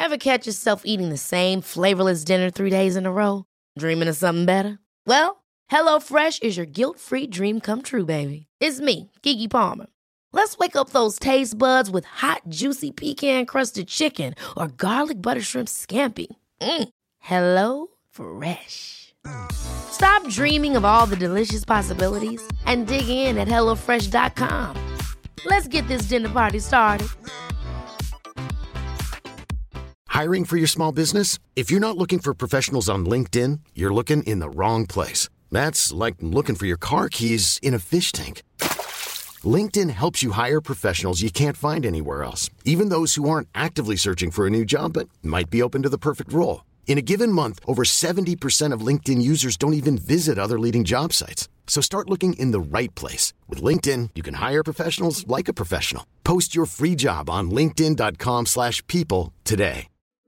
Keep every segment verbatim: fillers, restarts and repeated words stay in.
Ever catch yourself eating the same flavorless dinner three days in a row? Dreaming of something better? Well, HelloFresh is your guilt-free dream come true, baby. It's me, Keke Palmer. Let's wake up those taste buds with hot, juicy pecan-crusted chicken or garlic butter shrimp scampi. Mm. Hello Fresh. Stop dreaming of all the delicious possibilities and dig in at hello fresh dot com. Let's get this dinner party started. Hiring for your small business? If you're not looking for professionals on LinkedIn, you're looking in the wrong place. That's like looking for your car keys in a fish tank. LinkedIn helps you hire professionals you can't find anywhere else, even those who aren't actively searching for a new job but might be open to the perfect role. In a given month, over seventy percent of LinkedIn users don't even visit other leading job sites. So start looking in the right place. With LinkedIn, you can hire professionals like a professional. Post your free job on linkedin dot com slash people today.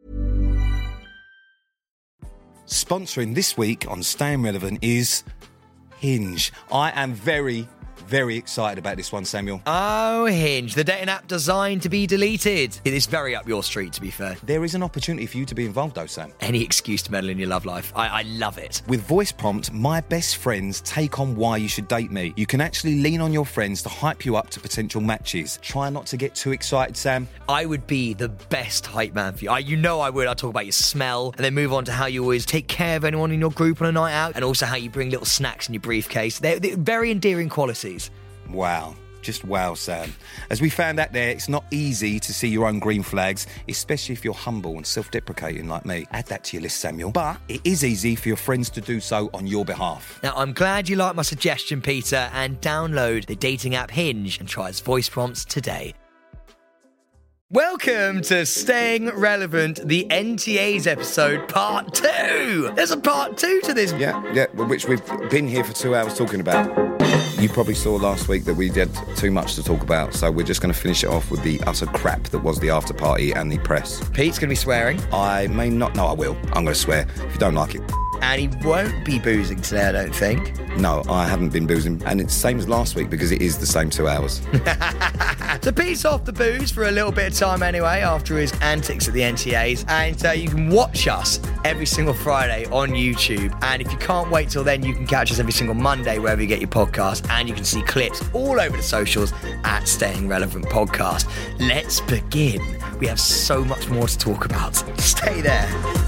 Sponsoring this week on Staying Relevant is Hinge. I am very, very excited about this one, Samuel. Oh, Hinge, the dating app designed to be deleted. It is very up your street, to be fair. There is an opportunity for you to be involved, though, Sam. Any excuse to meddle in your love life. I, I love it. With Voice Prompt, my best friends take on why you should date me. You can actually lean on your friends to hype you up to potential matches. Try not to get too excited, Sam. I would be the best hype man for you. I, you know I would. I'd talk about your smell and then move on to how you always take care of anyone in your group on a night out and also how you bring little snacks in your briefcase. They're, they're very endearing qualities. Wow. Just wow, Sam. As we found out there, it's not easy to see your own green flags, especially if you're humble and self-deprecating like me. Add that to your list, Samuel. But it is easy for your friends to do so on your behalf. Now, I'm glad you like my suggestion, Peter, and download the dating app Hinge and try its voice prompts today. Welcome to Staying Relevant, the N T A's episode, part two. There's a part two to this. Yeah, yeah, which we've been here for two hours talking about. You probably saw last week that we did too much to talk about, so we're just going to finish it off with the utter crap that was the after party and the press. Pete's going to be swearing. I may not. No, I will. I'm going to swear. If you don't like it. And he won't be boozing today, I don't think. No, I haven't been boozing. And it's the same as last week because it is the same two hours. So Pete's off the booze for a little bit of time anyway after his antics at the N T A's. And uh, you can watch us every single Friday on YouTube. And if you can't wait till then, you can catch us every single Monday wherever you get your podcast. And you can see clips all over the socials at Staying Relevant Podcast. Let's begin. We have so much more to talk about. Stay there.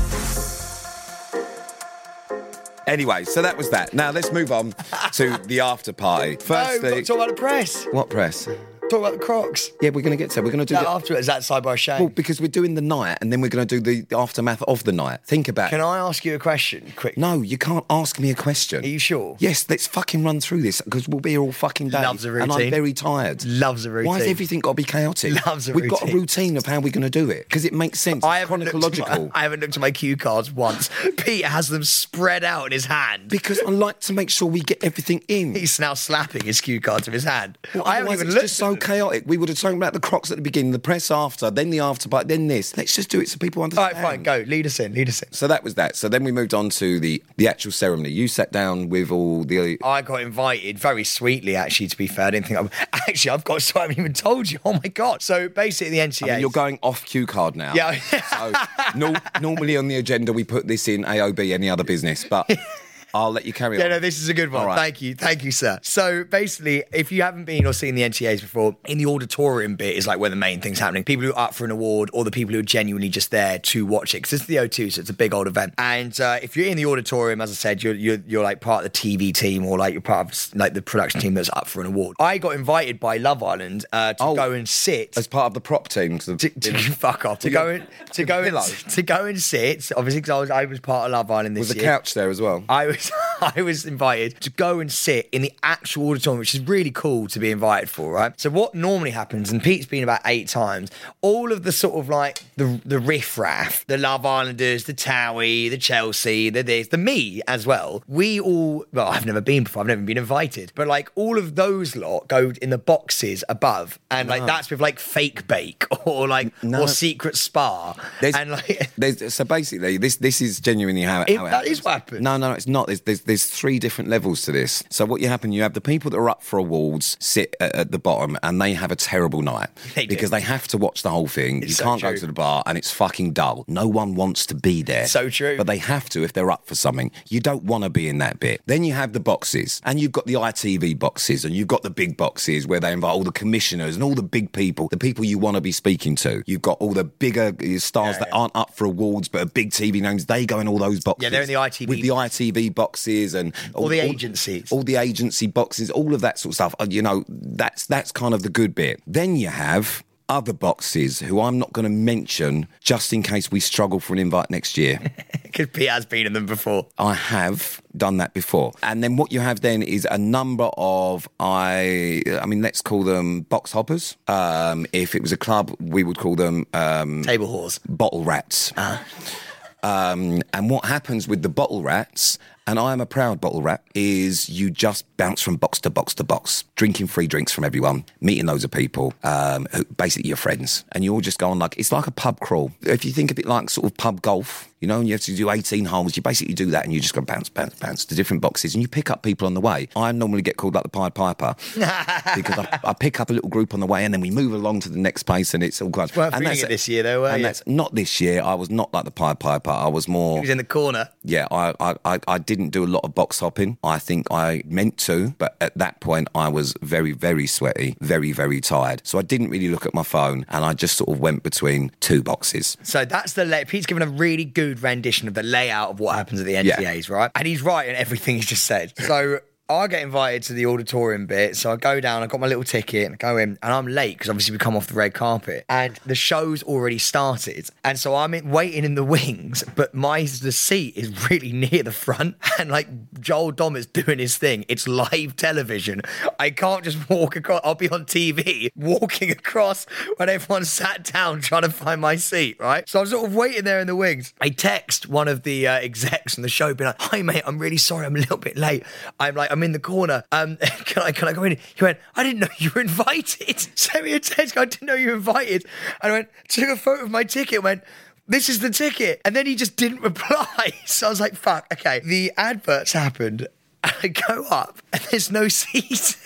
Anyway, so that was that. Now let's move on to the after party. First, no, talk about the press. What press? Talk about the Crocs. Yeah, we're going to get to. We're going to do that the... after. Is that side by shame? Well, because we're doing the night, and then we're going to do the aftermath of the night. Think about. Can it. I ask you a question, quick? No, you can't ask me a question. Are you sure? Yes, let's fucking run through this because we'll be here all fucking day. Loves a routine. And I'm very tired. Loves a routine. Why has everything got to be chaotic? Loves a We've routine. got a routine of how we're going to do it because it makes sense. I it's haven't chronological. My, I haven't looked at my cue cards once. Pete has them spread out in his hand because I like to make sure we get everything in. He's now slapping his cue cards with his hand. Well, I haven't even it's looked. Just so chaotic. We would have talked about the Crocs at the beginning, the press after, then the after party, then this. Let's just do it so people understand. All right, fine, go. Lead us in, lead us in. So that was that. So then we moved on to the, the actual ceremony. You sat down with all the... I got invited very sweetly, actually, to be fair. I didn't think... I Actually, I've got... So I haven't even told you. Oh, my God. So basically, the N T A... I mean, you're going off cue card now. Yeah. So no, normally on the agenda, we put this in A O B, any other business, but... I'll let you carry on. Yeah, no, this is a good one. Right. Thank you. Thank you, sir. So basically, if you haven't been or seen the N T As before, in the auditorium bit is like where the main thing's happening. People who are up for an award or the people who are genuinely just there to watch it. Because it's the O two, so it's a big old event. And uh, if you're in the auditorium, as I said, you're, you're you're like part of the T V team or like you're part of like the production team that's up for an award. I got invited by Love Island uh, to oh, go and sit. As part of the prop team. To, to, fuck off. To go and to go and, to go and sit, obviously because I was, I was part of Love Island this year. Was year. a couch there as well? I was I was invited to go and sit in the actual auditorium, which is really cool to be invited for, right? So what normally happens, and Pete's been about eight times, all of the sort of like the the riffraff, the Love Islanders, the Towie, the Chelsea, the this, the me as well, we all, well, I've never been before, I've never been invited, but like all of those lot go in the boxes above, and like no. that's with like fake bake or like no. or secret spa. There's, and like there's, so basically, this this is genuinely how, it, how it that happens. is what happened. No, no, no, it's not. there's, there's there's three different levels to this. So what you happen, you have the people that are up for awards sit at, at the bottom, and they have a terrible night They because do. they have to watch the whole thing. It's you so can't true. go to the bar, and it's fucking dull. No one wants to be there. So true. But they have to if they're up for something. You don't want to be in that bit. Then you have the boxes, and you've got the I T V boxes, and you've got the big boxes where they invite all the commissioners and all the big people, the people you want to be speaking to. You've got all the bigger stars Yeah, that yeah. aren't up for awards but are big T V names. They go in all those boxes. Yeah, they're in the I T V with the I T V boxes and All the agencies. all the agency boxes, all of that sort of stuff. Uh, You know, that's that's kind of the good bit. Then you have other boxes who I'm not going to mention just in case we struggle for an invite next year. Because Pete has been in them before. I have done that before. And then what you have then is a number of, I I mean, let's call them box hoppers. Um, if it was a club, we would call them um, Table whores. bottle rats. Um, and what happens with the bottle rats, and I am a proud bottle rat, is you just bounce from box to box to box, drinking free drinks from everyone, meeting loads of people, um, who basically your friends, and you all just go on like, it's like a pub crawl. If you think of it like sort of pub golf, you know, and you have to do eighteen holes, you basically do that and you just go bounce, bounce, bounce to different boxes and you pick up people on the way. I normally get called like the Pied Piper because I, I pick up a little group on the way and then we move along to the next place and it's all good. Weren't and feeling it this year though, were and you? that's not this year. I was not like the Pied Piper. I was more... He was in the corner. Yeah, I, I, I- I didn't do a lot of box hopping. I think I meant to, but at that point I was very, very sweaty, very, very tired. So I didn't really look at my phone and I just sort of went between two boxes. So that's the lay. Pete's given a really good rendition of the layout of what happens at the N T As, right? And he's right in everything he's just said. So I get invited to the auditorium bit, so I go down, I got my little ticket, and I go in, and I'm late because obviously we come off the red carpet, and the show's already started, and so I'm in, waiting in the wings, but my the seat is really near the front, and like Joel Dom is doing his thing. It's live television. I can't just walk across. I'll be on T V walking across when everyone's sat down trying to find my seat, right? So I'm sort of waiting there in the wings. I text one of the uh, execs from the show, being like, "Hi mate, I'm really sorry, I'm a little bit late. I'm like." I'm in the corner. Um, can I can I go in? He went, I didn't know you were invited. Sent me a text. I didn't know you were invited. And I went, took a photo of my ticket. Went, this is the ticket. And then he just didn't reply. So I was like, fuck. Okay. The adverts happened. And I go up, and there's no seat.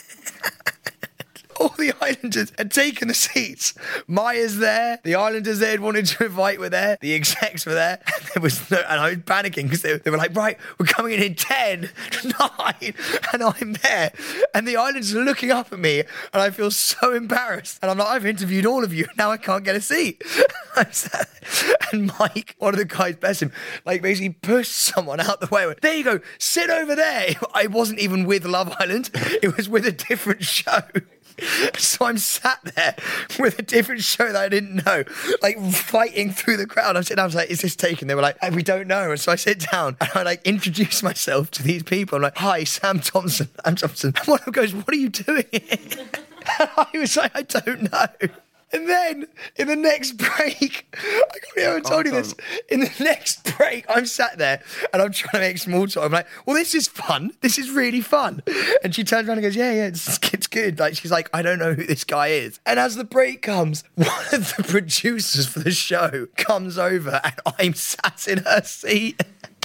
All the Islanders had taken the seats. Maya's there. The Islanders they had wanted to invite were there. The execs were there. And there was no, and I was panicking because they, they were like, right, we're coming in in ten, nine, and I'm there. And the Islanders are looking up at me, and I feel so embarrassed. And I'm like, I've interviewed all of you. Now I can't get a seat. I'm sat there. And Mike, one of the guys, bless him, like basically pushed someone out the way. Went, there you go, sit over there. I wasn't even with Love Island. It was with a different show. So I'm sat there with a different show that I didn't know, like fighting through the crowd. I'm sitting down, I was like, is this taken? They were like, hey, we don't know. And so I sit down and I like introduce myself to these people. I'm like, hi, Sam Thompson. I'm Thompson. And one of them goes, what are you doing here? And I was like, I don't know. And then in the next break, I haven't told you this. In the next break, I'm sat there and I'm trying to make small talk. I'm like, well, this is fun. This is really fun. And she turns around and goes, yeah, yeah, it's, it's good. Like, she's like, I don't know who this guy is. And as the break comes, one of the producers for the show comes over and I'm sat in her seat.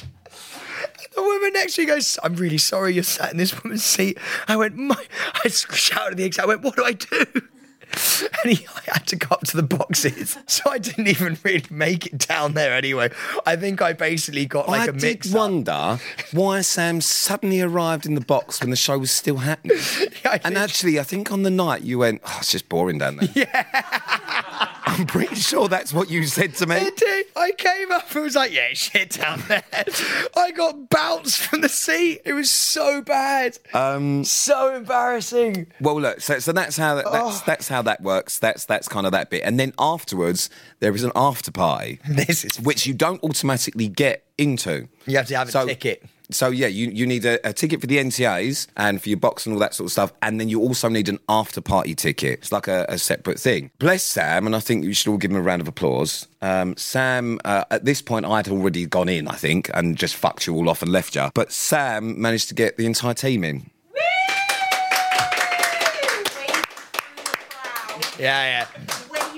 The woman next to me goes, I'm really sorry you're sat in this woman's seat. I went, my, I shouted at the exec, I went, what do I do? And he, I had to go up to the boxes. So I didn't even really make it down there anyway. I think I basically got like I a did mix wonder why Sam suddenly arrived in the box when the show was still happening. Yeah, I and did. actually, I think on the night you went, oh, it's just boring down there. Yeah. I'm pretty sure that's what you said to me. I did. I came up and was like, yeah, shit down there. I got bounced from the seat. It was so bad. Um, so embarrassing. Well, look, so, so that's how that, that's Oh. that's how that works. That's that's kind of that bit, and then afterwards there is an after party, This is- which you don't automatically get into. You have to have a So- ticket. So yeah, you, you need a, a ticket for the N T As and for your box and all that sort of stuff, and then you also need an after party ticket. It's like a, a separate thing. Bless Sam, and I think you should all give him a round of applause. Um, Sam, uh, at this point, I'd already gone in, I think, and just fucked you all off and left you. But Sam managed to get the entire team in. Yeah, yeah. Waded through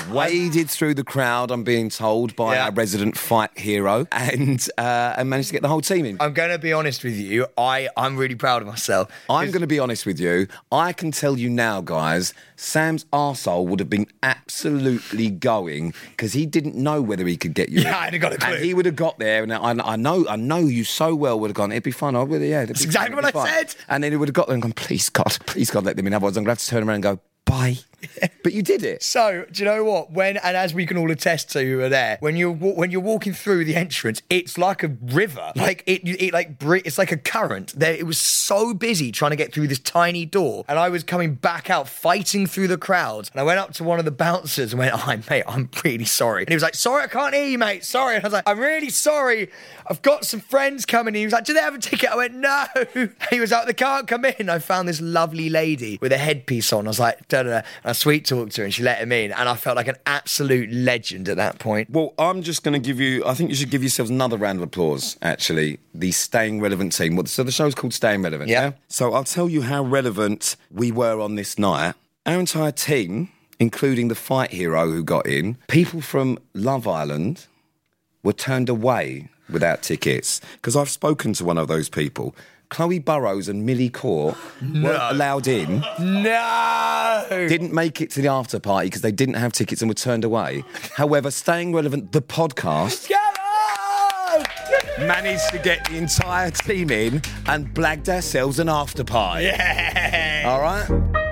waded through the crowd, I'm being told, by Yeah. our resident fight hero, and uh, and managed to get the whole team in. I'm going to be honest with you. I, I'm really proud of myself. I'm going to be honest with you. I can tell you now, guys, Sam's arsehole would have been absolutely going because he didn't know whether he could get you. Yeah, I'd have got a clue. And he would have got there, and I, I know, I know you so well would have gone. It'd be fun. I would, yeah. That's exactly what I said. And then he would have got there and gone. Please God, please God, let them in. Otherwise, I'm going to have to turn around and go bye. But you did it. So, do you know what? When, and as we can all attest to who are there, when you're wa- when you're walking through the entrance, it's like a river. Like it, it like bre- it's like a current. There, it was so busy trying to get through this tiny door, and I was coming back out fighting through the crowd. And I went up to one of the bouncers and went, "Oh, mate, I'm really sorry." And he was like, "Sorry, I can't hear you, mate. Sorry." And I was like, "I'm really sorry. I've got some friends coming." And he was like, "Do they have a ticket?" I went, "No." He was like, "They can't come in." I found this lovely lady with a headpiece on. I was like, "Da da da." And I sweet talked to her and she let him in, and I felt like an absolute legend at that point. Well, I'm just going to give you, I think you should give yourselves another round of applause, actually. The Staying Relevant team. Well, so the show's called Staying Relevant, Yeah. yeah? So I'll tell you how relevant we were on this night. Our entire team, including the fight hero who got in, people from Love Island were turned away without tickets. Because I've spoken to one of those people. Chloe Burrows and Millie Court weren't allowed in. No! Didn't make it to the after party because they didn't have tickets and were turned away. However, Staying Relevant, the podcast, Get on! managed to get the entire team in and blagged ourselves an after party. Yeah! All right?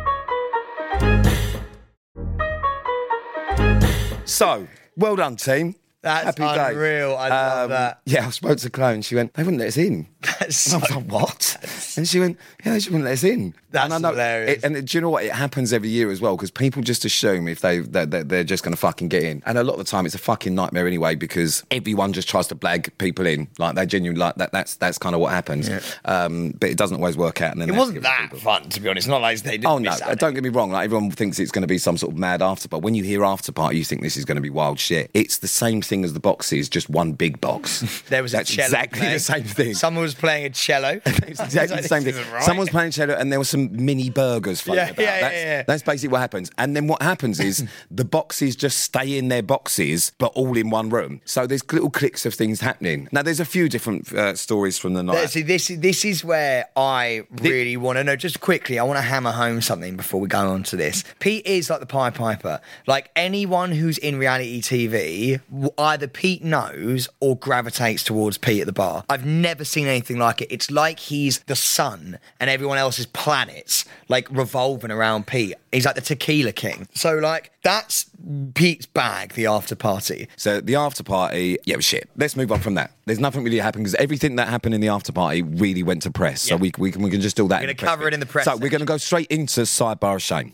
So, well done, team. That's Happy day. unreal. I love that. Yeah, I spoke to Chloe and she went, they wouldn't let us in. That's And I so- was like, what? And she went, yeah, they just wouldn't let us in. That's and I know, hilarious. It, and do you know what? It happens every year as well because people just assume if they they're, they're they're just going to fucking get in, and a lot of the time it's a fucking nightmare anyway because everyone just tries to blag people in. Like they genuinely like that. That's that's kind of what happens. Yeah. Um, but it doesn't always work out. And then It they have to wasn't get rid that of people. fun, to be honest. Not like they didn't Oh no! miss out. Don't get me wrong. Like everyone thinks it's going to be some sort of mad after party. When you hear after party, you think this is going to be wild shit. It's the same thing as the boxes, just one big box. There was a That's cello exactly playing. the same thing. Someone was playing a cello. It's exactly the same thing. Someone's playing cello and there were some mini burgers floating Yeah, about. yeah, yeah, that's, yeah. that's basically what happens. And then what happens is the boxes just stay in their boxes, but all in one room. So there's little cliques of things happening. Now, there's a few different uh, stories from the night. See, this, this is where I really want to know, just quickly, I want to hammer home something before we go on to this. Pete is like the Pied Piper. Like anyone who's in reality T V, w- either Pete knows or gravitates towards Pete at the bar. I've never seen anything like it. It's like he's the sun and everyone else's planets, like revolving around Pete. He's like the tequila king. So, like, that's Pete's bag, the after party. So the after party, yeah, it was shit. Let's move on from that. There's nothing really happened because everything that happened in the after party really went to press. So Yeah. we, we, can, we can just do that. We're in gonna the press cover bit. it in the press So we're going to go straight into Sidebar of Shame.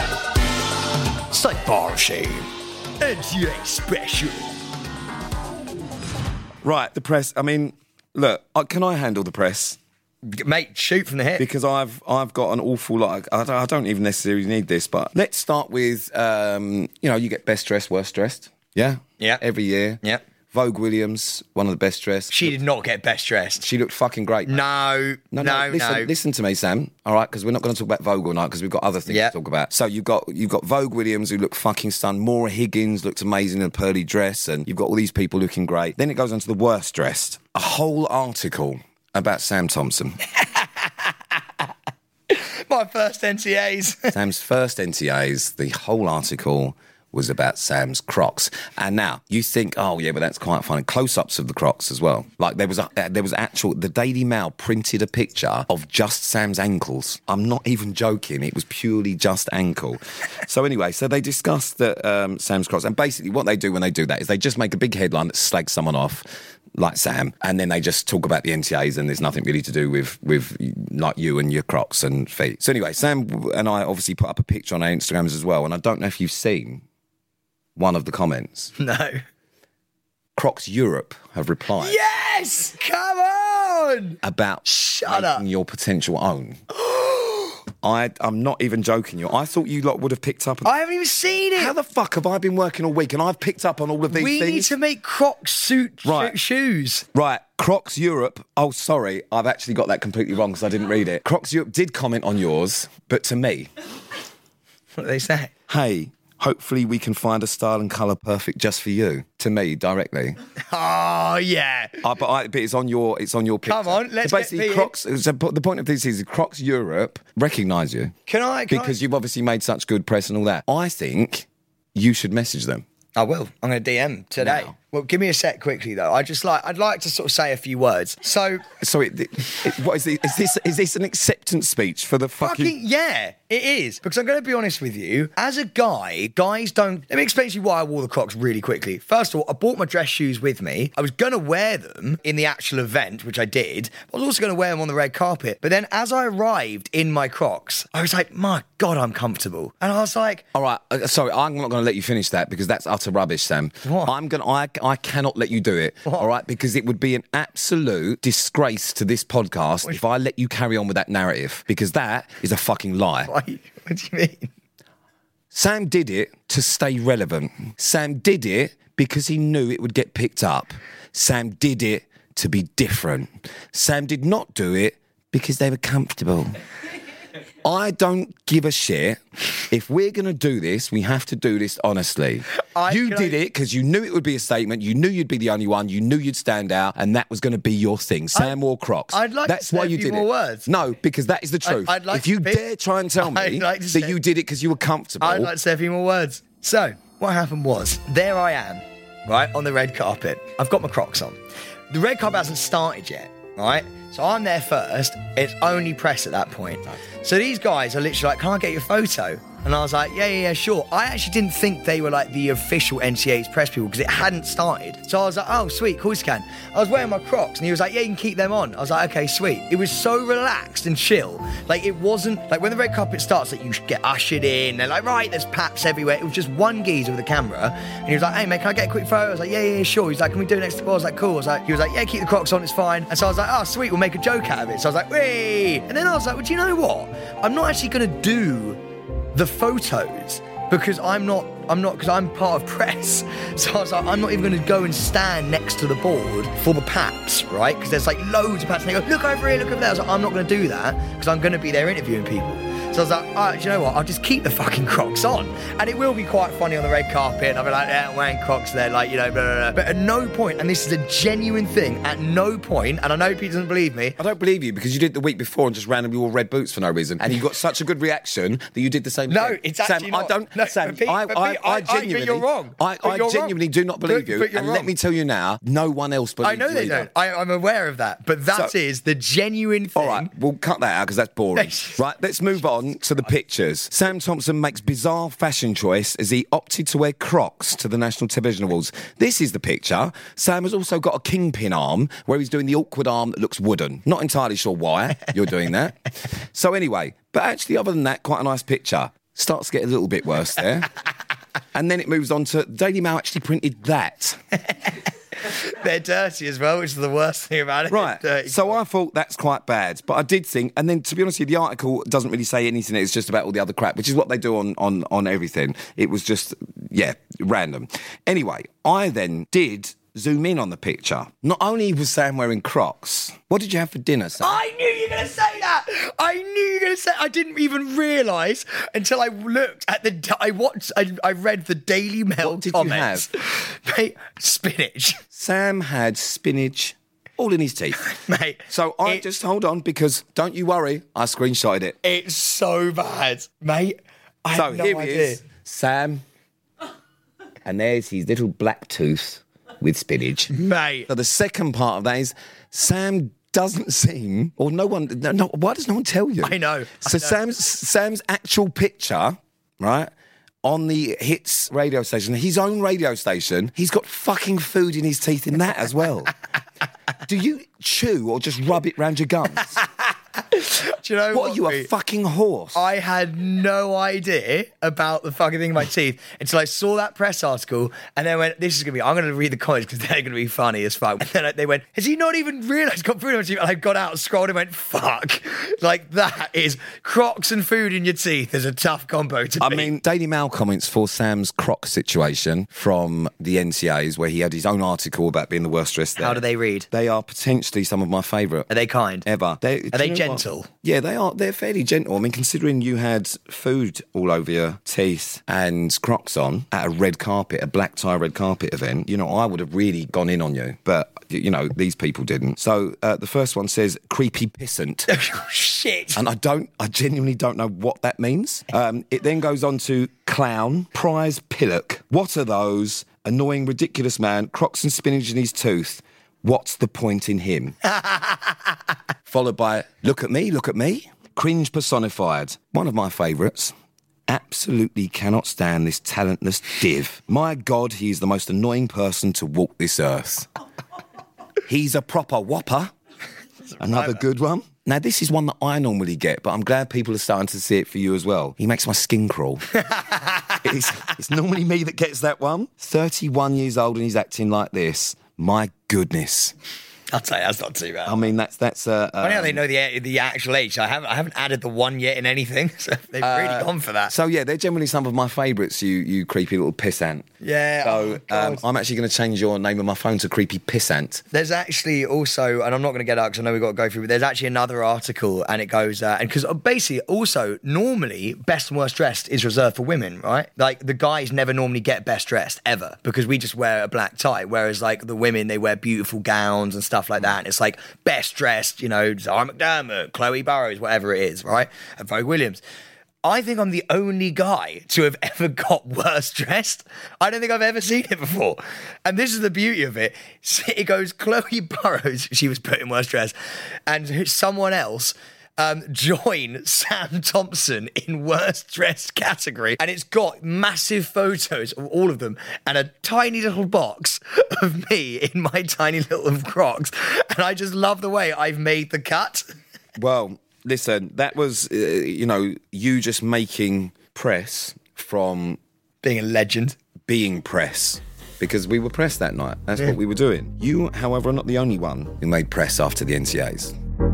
Sidebar of shame. N C A special. Right, the press. I mean, look, uh, can I handle the press? Mate, shoot from the hip. Because I've I've got an awful lot. I don't, I don't even necessarily need this, but let's start with um, you know, you get best dressed, worst dressed. Yeah, Yeah. every year. Yeah. Vogue Williams, one of the best dressed. She did not get best dressed. She looked fucking great. No, no, no. listen, listen to me, Sam. All right, because we're not going to talk about Vogue all night because we've got other things Yeah. to talk about. So you've got you've got Vogue Williams who looked fucking stunned. Maura Higgins looked amazing in a pearly dress, and you've got all these people looking great. Then it goes on to the worst dressed. A whole article about Sam Thompson. My first N C As. Sam's first N T As, the whole article was about Sam's Crocs. And now you think, oh yeah, but that's quite funny. Close-ups of the Crocs as well. Like there was a, there was actual, the Daily Mail printed a picture of just Sam's ankles. I'm not even joking. It was purely just ankle. So anyway, so they discussed that um, Sam's Crocs, and basically what they do when they do that is they just make a big headline that slags someone off, like Sam, and then they just talk about the N T As, and there's nothing really to do with with like you and your Crocs and feet. So anyway, Sam and I obviously put up a picture on our Instagrams as well, and I don't know if you've seen one of the comments. No. Crocs Europe have replied Yes! Come on! about Shut making up. your potential own. I, I'm not even joking you. I thought you lot would have picked up. I haven't even seen it. How the fuck have I been working all week and I've picked up on all of these we things? need to make Crocs suit Right. sh- shoes. Right, Crocs Europe. Oh, sorry, I've actually got that completely wrong because I didn't read it. Crocs Europe did comment on yours, but to me, What do they say? hey, hopefully we can find a style and colour perfect just for you. To me, directly. Oh, yeah. Uh, but, I, but it's on your it's on your picture. Come on, let's so basically, get Crocs. So the point of this is Crocs Europe recognise you. Can I? Can because I? you've obviously made such good press and all that. I think you should message them. I will. I'm going to D M today. Now. Well, give me a sec quickly though. I just like I'd like to sort of say a few words. So, sorry, it, it, what is this? Is this is this an acceptance speech for the fucking? fucking yeah, it is. Because I'm going to be honest with you. As a guy, guys don't. Let me explain to you why I wore the Crocs really quickly. First of all, I bought my dress shoes with me. I was going to wear them in the actual event, which I did. I was also going to wear them on the red carpet. But then, as I arrived in my Crocs, I was like, my God, I'm comfortable. And I was like, all right, uh, sorry, I'm not going to let you finish that because that's utter rubbish, Sam. What? I'm going. I I cannot let you do it. What? All right, because it would be an absolute disgrace to this podcast what? if I let you carry on with that narrative because that is a fucking lie. Why? What do you mean? Sam did it to stay relevant. Sam did it because he knew it would get picked up. Sam did it to be different. Sam did not do it because they were comfortable. I don't give a shit. If we're going to do this, we have to do this honestly. I, you did I... it because you knew it would be a statement. You knew you'd be the only one. You knew you'd stand out, and that was going to be your thing. Sam wore Crocs. I'd like That's to say why a you few did more it. words. No, because that is the truth. I'd, I'd like if you to... dare try and tell me like that say... you did it because you were comfortable, I'd like to say a few more words. So, what happened was, there I am, right, on the red carpet. I've got my Crocs on. The red carpet hasn't started yet, right? So I'm there first. It's only press at that point. So these guys are literally like, can I get your photo? And I was like, yeah, yeah, yeah, sure. I actually didn't think they were like the official N C A A's press people because it hadn't started. So I was like, oh, sweet, of course you can. I was wearing my Crocs and he was like, yeah, you can keep them on. I was like, okay, sweet. It was so relaxed and chill. Like it wasn't, like when the red carpet starts, like you get ushered in. They're like, right, there's paps everywhere. It was just one geezer with a camera. And he was like, hey, mate, can I get a quick photo? I was like, yeah, yeah, yeah, sure. He's like, can we do it next to the ball? I was like, cool. I was like, he was like, yeah, keep the Crocs on, it's fine. And so I was like, oh, sweet, we'll make a joke out of it. So I was like, whee! And then I was like, well, do you know what? I'm not actually going to do the photos because I'm not I'm not because I'm part of press. So I was like, I'm not even going to go and stand next to the board for the paps, right? Because there's like loads of paps and they go, look over here, look over there. I was like, I'm not going to do that because I'm going to be there interviewing people. So I was like, all right, do you know what? I'll just keep the fucking Crocs on. And it will be quite funny on the red carpet. And I'll be like, yeah, I'm wearing Crocs there, like, you know, blah, blah, blah. But at no point, and this is a genuine thing, at no point, and I know Pete doesn't believe me. I don't believe you because you did the week before and just randomly wore red boots for no reason. And you got such a good reaction that you did the same no, thing. No, it's actually Sam, not. I don't, no, Sam, Pete, I, Pete, I, I, I genuinely, I, but you're wrong. I, but I you're genuinely wrong. do not believe but, you. But and wrong. let me tell you now, no one else believes I know you they either. don't. I, I'm aware of that. But that So- is the genuine thing. All right, we'll cut that out because that's boring. Right, let's move on to the pictures. Sam Thompson makes bizarre fashion choice as he opted to wear Crocs to the National Television Awards. This is the picture. Sam has also got a kingpin arm where he's doing the awkward arm that looks wooden. Not entirely sure why you're doing that. So anyway, but actually other than that, quite a nice picture. Starts to get a little bit worse there. And then it moves on to Daily Mail actually printed that. They're dirty as well, which is the worst thing about it. Right. Dirty. So I thought that's quite bad. But I did think, and then to be honest with you, the article doesn't really say anything. It's just about all the other crap, which is what they do on, on, on everything. It was just, yeah, random. Anyway, I then did zoom in on the picture. Not only was Sam wearing Crocs, what did you have for dinner, Sam? I knew you were going to say that. I knew you were going to say. I didn't even realise until I looked at the. I watched. I, I read the Daily Mail What did comments. you have? Mate, spinach. Sam had spinach all in his teeth. Mate. So I it, just hold on because don't you worry, I screenshotted it. It's so bad, mate. I so have no here idea. he is, Sam, and there's his little black tooth with spinach. Mate. So the second part of that is Sam doesn't seem, or no one, no, no, why does no one tell you? I know. So I know. Sam's Sam's actual picture, right, on the Hits radio station, his own radio station, he's got fucking food in his teeth in that as well. Do you chew or just rub it round your gums? Do you know What, what are you, a Pete? fucking horse? I had no idea about the fucking thing in my teeth until I saw that press article and then went, this is going to be, I'm going to read the comments because they're going to be funny as fuck. And then they went, has he not even realised, got food in my teeth? And I got out, scrolled and went, fuck. Like that is Crocs and food in your teeth is a tough combo to I beat. mean, Daily Mail comments for Sam's Croc situation from the N C A's where he had his own article about being the worst dressed there. How do they read? They are potentially some of my favourite Are they kind? ever. They, Are do they you know gentle? what? Yeah, Yeah, they are. They're fairly gentle. I mean, considering you had food all over your teeth and Crocs on at a red carpet, a black tie red carpet event, you know, I would have really gone in on you. But, you know, these people didn't. So uh, the first one says, creepy pissant. Oh, shit. And I don't, I genuinely don't know what that means. Um, it then goes on to clown, prize pillock. What are those? Annoying, ridiculous man, Crocs and spinach in his tooth. What's the point in him? Followed by, look at me, look at me. Cringe personified. One of my favourites. Absolutely cannot stand this talentless div. My God, he is the most annoying person to walk this earth. He's a proper whopper. Another good one. Now, this is one that I normally get, but I'm glad people are starting to see it for you as well. He makes my skin crawl. it's, it's normally me that gets that one. thirty-one years old and he's acting like this. My goodness. I'll tell you, that's not too bad. I mean, that's... that's. Uh, Funny how um, they know the the actual age. I haven't I haven't added the one yet in anything, so they've Uh, really gone for that. So, yeah, they're generally some of my favourites, you you creepy little pissant. Yeah, So, oh, God. um, I'm actually going to change your name on my phone to Creepy Pissant. There's actually also, and I'm not going to get out because I know we've got to go through, but there's actually another article, and it goes, uh, and because basically, also, normally, best and worst dressed is reserved for women, right? Like, the guys never normally get best dressed, ever, because we just wear a black tie, whereas, like, the women, they wear beautiful gowns and stuff like that, and it's like, best dressed, you know, Zara McDermott, Chloe Burrows, whatever it is, right? And Vogue Williams. I think I'm the only guy to have ever got worse dressed. I don't think I've ever seen it before. And this is the beauty of it. It goes Chloe Burrows, she was put in worse dressed, and someone else um, join Sam Thompson in worst dressed category. And it's got massive photos of all of them and a tiny little box of me in my tiny little Crocs. And I just love the way I've made the cut. Well, listen, that was, uh, you know, you just making press from Being a legend. being press. Because we were press that night. That's what we were doing. You, however, are not the only one who made press after the N C As.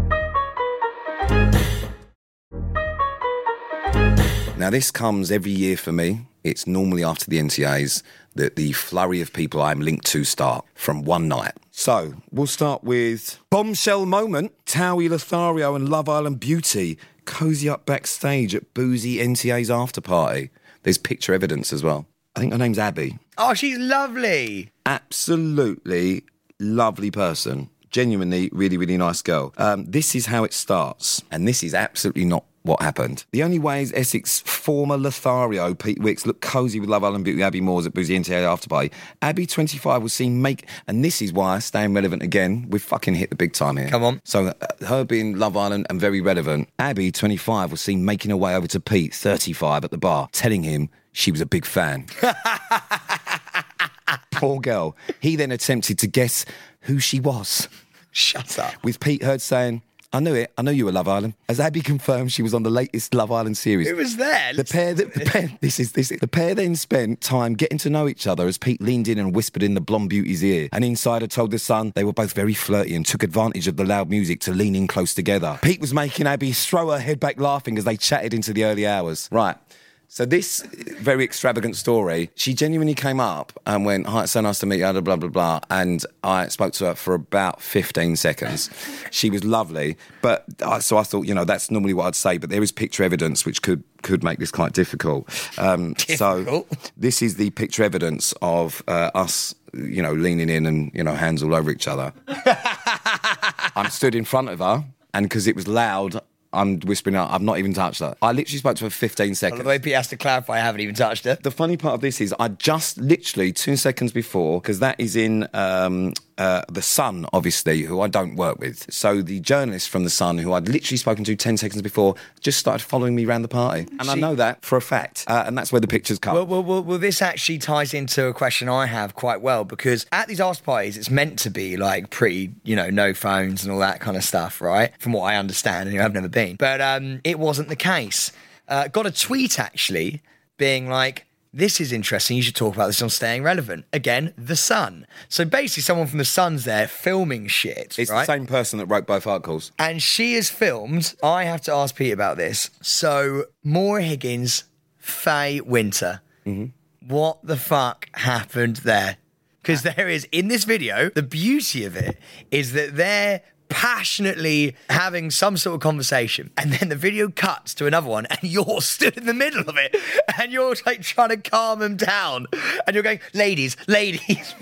Now, this comes every year for me. It's normally after the N C As that the flurry of people I'm linked to start from one night. So, we'll start with bombshell moment. Towie Lothario and Love Island Beauty cozy up backstage at boozy N C A's after party. There's picture evidence as well. I think her name's Abby. Oh, she's lovely. Absolutely lovely person. Genuinely really, really nice girl. Um, this is how it starts. And this is absolutely not what happened. The only way is Essex former Lothario, Pete Wicks, looked cosy with Love Island Beauty Abby Moores at Boozy N T A after party. Abby, twenty-five, was seen make... And this is why, staying relevant again, we've fucking hit the big time here. Come on. So uh, her being Love Island and very relevant, Abby, twenty-five, was seen making her way over to Pete, thirty-five, at the bar, telling him she was a big fan. Poor girl. He then attempted to guess who she was. Shut up. With Pete Heard saying, I knew it, I knew you were Love Island. As Abby confirmed, she was on the latest Love Island series. Who was there? The pair, that, the pair, this is this. The pair then spent time getting to know each other as Pete leaned in and whispered in the blonde beauty's ear. An insider told The Sun they were both very flirty and took advantage of the loud music to lean in close together. Pete was making Abby throw her head back laughing as they chatted into the early hours. Right. So this very extravagant story, she genuinely came up and went, hi, it's so nice to meet you, blah, blah, blah, blah. And I spoke to her for about fifteen seconds. She was lovely. But I, so I thought, you know, that's normally what I'd say. But there is picture evidence which could, could make this quite difficult. Um, Difficult? So this is the picture evidence of uh, us, you know, leaning in and, you know, hands all over each other. I'm stood in front of her, and because it was loud, I'm whispering out, I've not even touched her. I literally spoke to her for fifteen seconds. Well, the way Pete has to clarify, I haven't even touched her. The funny part of this is I just literally two seconds before, because that is in um, uh, The Sun, obviously, who I don't work with. So the journalist from The Sun, who I'd literally spoken to ten seconds before, just started following me around the party. And I She- know that for a fact. Uh, and that's where the pictures come. Well, well, well, well, this actually ties into a question I have quite well, because at these after parties, it's meant to be like pretty, you know, no phones and all that kind of stuff, right? From what I understand, and I've never been. But um, it wasn't the case. Uh, got a tweet, actually, being like, this is interesting, you should talk about this on Staying Relevant. Again, The Sun. So basically someone from The Sun's there filming shit, it's right? the same person that wrote both articles. And she has filmed, I have to ask Pete about this. So, Maura Higgins, Faye Winter. Mm-hmm. What the fuck happened there? Because there is, in this video, the beauty of it is that they're passionately having some sort of conversation, and then the video cuts to another one, and you're stood in the middle of it, and you're like trying to calm them down, and you're going, ladies, ladies.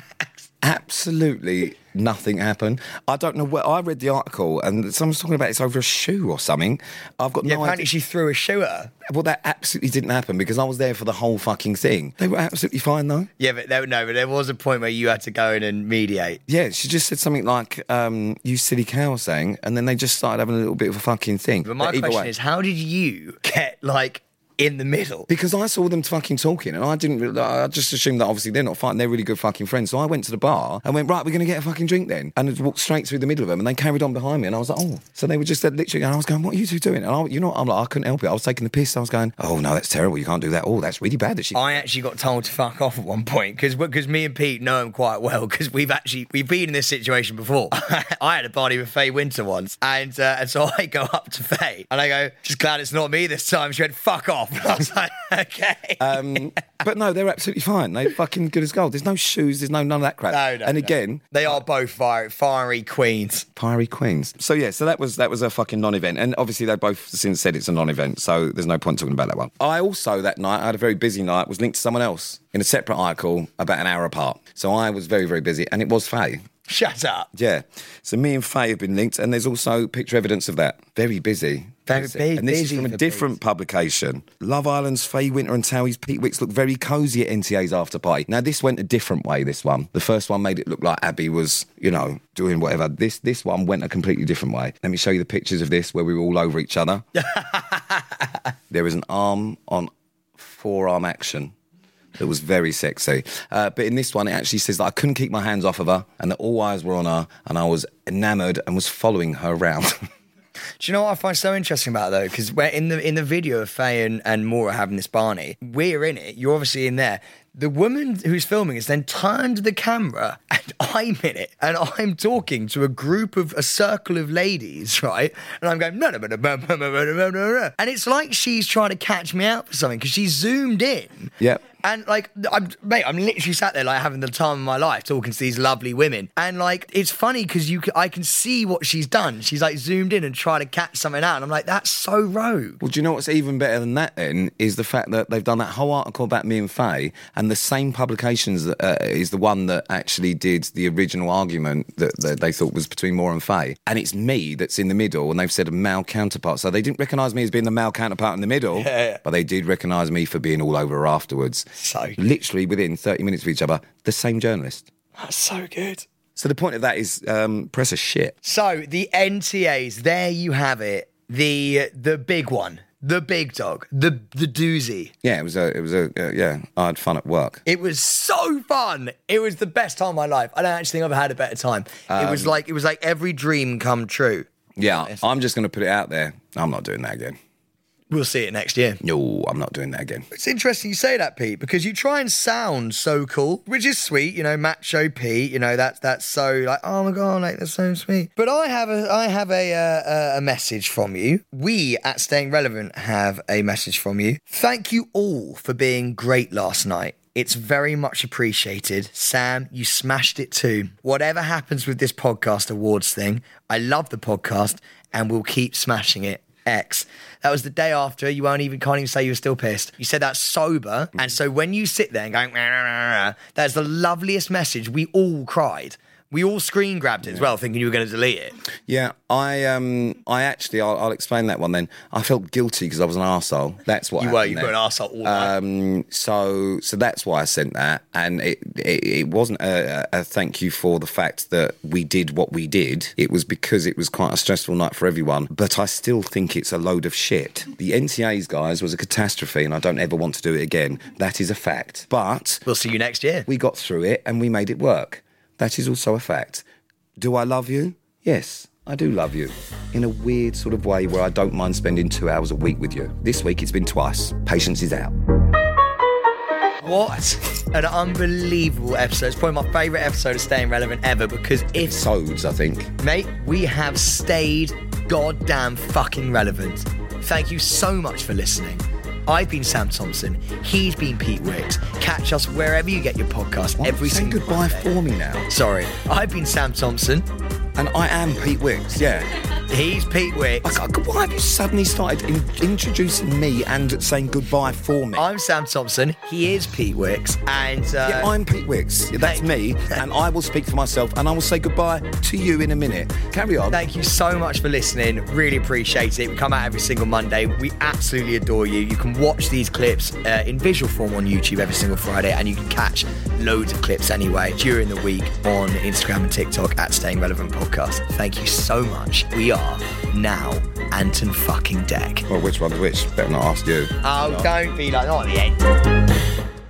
Absolutely nothing happened. I don't know where. I read the article and someone's talking about it's over a shoe or something. I've got Yeah, no apparently idea. she threw a shoe at her. Well, that absolutely didn't happen because I was there for the whole fucking thing. They were absolutely fine though. Yeah, but there, no, but there was a point where you had to go in and mediate. Yeah, she just said something like, um, you silly cow or something, and then they just started having a little bit of a fucking thing. But my But either question way- is, how did you get, like, in the middle? Because I saw them fucking talking and I didn't, re- I just assumed that obviously they're not fighting, they're really good fucking friends. So I went to the bar and went, right, we're going to get a fucking drink then. And I walked straight through the middle of them and they carried on behind me and I was like, oh. So they were just uh, literally, and I was going, what are you two doing? And I, you know what, I'm like, I couldn't help it. I was taking the piss. I was going, oh no, that's terrible. You can't do that. Oh, that's really bad that she... I actually got told to fuck off at one point because because me and Pete know him quite well because we've actually we've been in this situation before. I had a party with Faye Winter once, and uh, and so I go up to Faye and I go, just glad it's not me this time. She went, fuck off. And I was like, okay. Um, but no, they're absolutely fine. They're fucking good as gold. There's no shoes. There's no none of that crap. No, no, and no. again, They are both fiery, fiery queens. fiery queens. So yeah, so that was that was a fucking non-event, and obviously they both since said it's a non-event. So there's no point talking about that one. I also that night I had a very busy night. Was linked to someone else in a separate article about an hour apart. So I was very very busy, and it was Faye. Shut up. Yeah. So me and Faye have been linked, and there's also picture evidence of that. Very busy. Very Busy. big, And this busy is from a for different Pete. publication. Love Island's Faye Winter and Towie's Pete Wicks look very cosy at N T A's after party. Now, this went a different way, this one. The first one made it look like Abby was, you know, doing whatever. This this one went a completely different way. Let me show you the pictures of this where we were all over each other. There is an arm on forearm action. That was very sexy. Uh, but in this one, it actually says that I couldn't keep my hands off of her and that all eyes were on her and I was enamoured and was following her around. Do you know what I find so interesting about it, though? Because we're in the in the video of Faye and, and Maura having this Barney, we're in it. You're obviously in there. The woman who's filming has then turned the camera and I'm in it and I'm talking to a group of a circle of ladies, right? And I'm going, no, no, no, no, no, no, no, no, no. And it's like she's trying to catch me out for something because she's zoomed in. Yep. And like, I'm, mate, I'm literally sat there like having the time of my life talking to these lovely women. And like, it's funny because you, c- I can see what she's done. She's like zoomed in and trying to catch something out. And I'm like, that's so rogue. Well, do you know what's even better than that then is the fact that they've done that whole article about me and Faye and the same publications uh, is the one that actually did the original argument that, that they thought was between Maura and Faye. And it's me that's in the middle and they've said a male counterpart. So they didn't recognise me as being the male counterpart in the middle, Yeah. but they did recognise me for being all over her afterwards. So Literally within thirty minutes of each other, the same journalist. That's so good. So the point of that is um, press a shit. So the N T As, there you have it. The the big one, the big dog, the the doozy. Yeah, it was a, it was a, uh, yeah, I had fun at work. It was so fun. It was the best time of my life. I don't actually think I've had a better time. it was like it was like every dream come true. Yeah, I'm just going to put it out there. I'm not doing that again. We'll see it next year. No, I'm not doing that again. It's interesting you say that, Pete, because you try and sound so cool, which is sweet, you know, macho Pete, you know, that's that's so like, oh my God, like that's so sweet. But I have a I have a uh, a message from you. We at Staying Relevant have a message from you. Thank you all for being great last night. It's very much appreciated. Sam, you smashed it too. Whatever happens with this podcast awards thing, I love the podcast and we'll keep smashing it. X. That was the day after. You won't even can't even say you were still pissed. You said that sober, and so when you sit there and going, rah, rah, rah, rah, that's the loveliest message. We all cried. We all screen grabbed it as well, thinking you were going to delete it. Yeah, I um, I actually, I'll, I'll explain that one then. I felt guilty because I was an arsehole. That's what You were. happened You there. put an arsehole all night. Um, so, so that's why I sent that, and it it, it wasn't a, a thank you for the fact that we did what we did. It was because it was quite a stressful night for everyone. But I still think it's a load of shit. The N T A's, guys, was a catastrophe, and I don't ever want to do it again. That is a fact. But We'll see you next year. we got through it, and we made it work. That is also a fact. Do I love you? Yes, I do love you. In a weird sort of way where I don't mind spending two hours a week with you. This week it's been twice. Patience is out. What an unbelievable episode. It's probably my favourite episode of Staying Relevant ever because if, Sods, I think. mate, we have stayed goddamn fucking relevant. Thank you so much for listening. I've been Sam Thompson. He's been Pete Wicks. Catch us wherever you get your podcast Why every say single goodbye Monday. for me now. Sorry. I've been Sam Thompson. And I am Pete Wicks, yeah. He's Pete Wicks. I, I, why have you suddenly started in, introducing me and saying goodbye for me? I'm Sam Thompson. He is Pete Wicks. And uh, yeah, I'm Pete Wicks. That's me. And I will speak for myself. And I will say goodbye to you in a minute. Carry on. Thank you so much for listening. Really appreciate it. We come out every single Monday. We absolutely adore you. You can watch these clips uh, in visual form on YouTube every single Friday. And you can catch loads of clips anyway during the week on Instagram and TikTok at Staying Relevant Podcast. Thank you so much. We are now Anton fucking Deck. Well, which one's which? Better not ask you. Oh, no. Don't be like, not at the end.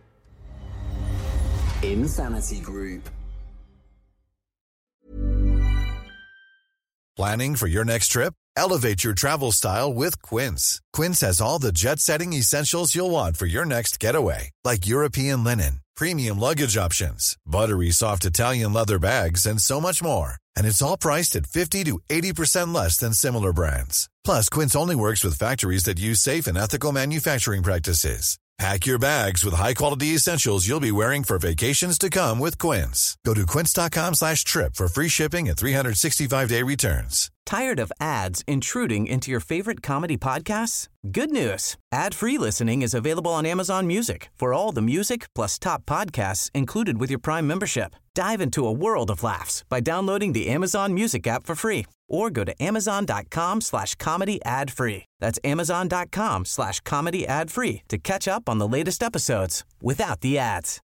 Insanity Group. Planning for your next trip? Elevate your travel style with Quince. Quince has all the jet-setting essentials you'll want for your next getaway, like European linen, premium luggage options, buttery soft Italian leather bags, and so much more. And it's all priced at fifty to eighty percent less than similar brands. Plus, Quince only works with factories that use safe and ethical manufacturing practices. Pack your bags with high-quality essentials you'll be wearing for vacations to come with Quince. Go to quince.com slash trip for free shipping and three sixty-five day returns. Tired of ads intruding into your favorite comedy podcasts? Good news. Ad-free listening is available on Amazon Music for all the music plus top podcasts included with your Prime membership. Dive into a world of laughs by downloading the Amazon Music app for free or go to amazon.com slash comedy ad free. That's amazon.com slash comedy ad free to catch up on the latest episodes without the ads.